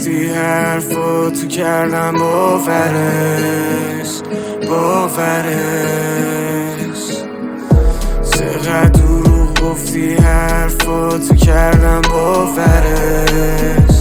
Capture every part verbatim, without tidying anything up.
گفتی حرفاتو کردم باورش باورش چقدر دروغ گفتی حرفاتو کردم باورش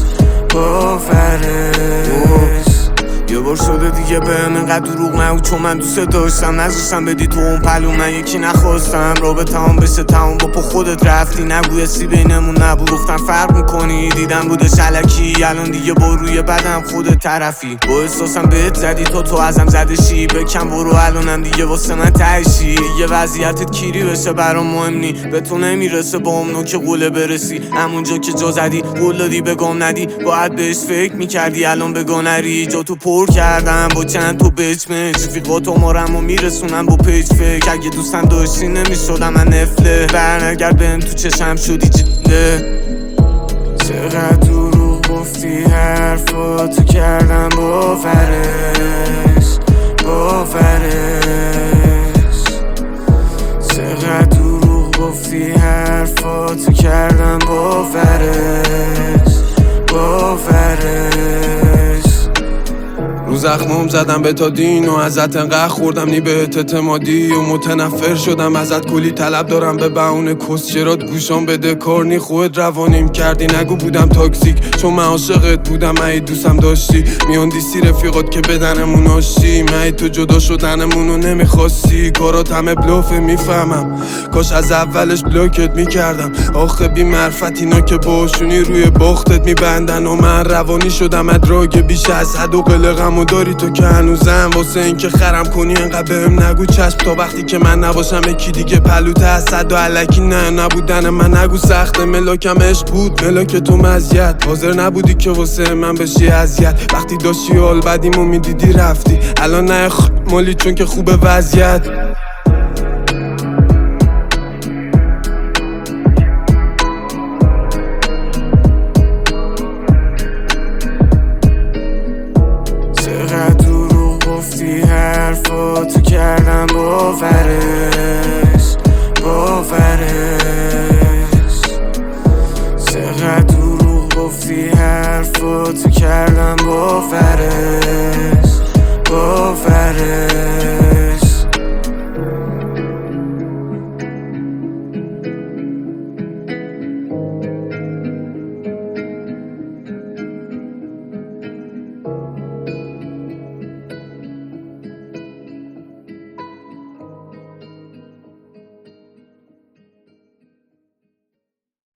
باورش یه بار شده دیگه بهم اینقدر دروغ نگو، چون من دوست داشتم نذاشتم بدی تو اون پلو. من یکی نخواستم رابطه هم بشه تموم، با پا خودت رفتی نگو سی بینمون نبود. گفتم فرق میکنی دیدم بودش علکی، الان دیگه با روی بدم خودت طرفی. با احساسم بهت زدی تو تو ازم زده شی، بکن برو الانم دیگه واسه من تهشی. یه وضعیتت کیری بشه برام مهم نی، به تو نمیرسه با اون نوک قوله برسی. همونجا که جا زدی قول دادی بگم ندی، باید بهش فکر میکردی الان بگو نری. جا تو پر کردم با چند تو بچمه، رفیقات عمرم و میرسونم با پیج فکر. اگه دوستم داشتی نمیشدم من نفله، برنگرد بهم تو چشم شدی جله. چقدر دروغ گفتی حرفاتو کردم باورش باورش چقدر دروغ گفتی حرفاتو کردم باورش باورش رو زخمم زدم به تا دین و ازت انقدر خوردم نی بهت اعتمادی و متنفر شدم ازت. کلی طلب دارم به بهونه کس چرات گوشام بده کارنی خود روانیم کردی. نگو بودم تاکسیک چون من عاشقت بودم، من دوستم داشتی میاندیسی رفیقات که بدنمون آشتی. من تو جدا شدنمونو نمیخواستی، کارات همه بلوفه میفهمم، کاش از اولش بلاکت میکردم. آخه بی معرفت اینا که باشونی روی باختت میبندن و من روانی شدم ادراگ بیش از حد و قلقم و داری تو که هنوزم. واسه این که خرم کنی انقدر بهم نگو چشم، تا وقتی که من نباشم یکی دیگه پلوت حسد و علکی نه نبودن من نگو سخته. ملاکم عشق بود ملاک تو مزیت، حاضر نبودی که واسه من بشی اذیت. وقتی داشتی حال بدیمو میدیدی رفتی، الان نه خ... مالی چون که خوبه وضعیت.